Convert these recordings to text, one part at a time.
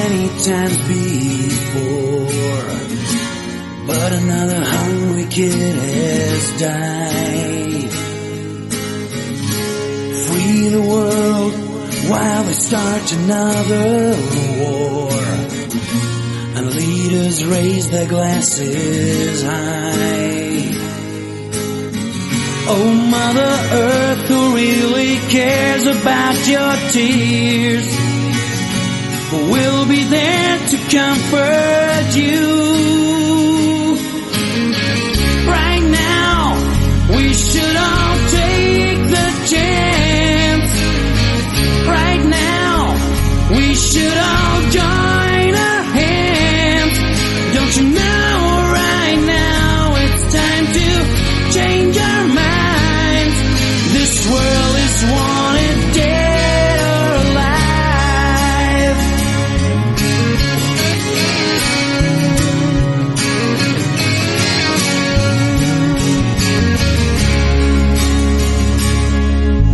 many times before, but another hungry kid has died. Free the world while they start another war, and leaders raise their glasses high. Oh, Mother Earth, who really cares about your tears? We'll be there to comfort you. Right now, we should all take the chance. Right now, we should all join our hands. Don't you know right now it's time to change our minds? This world is wanted dead or alive.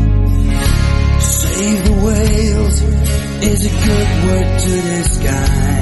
Save the whales is a good word to this guy.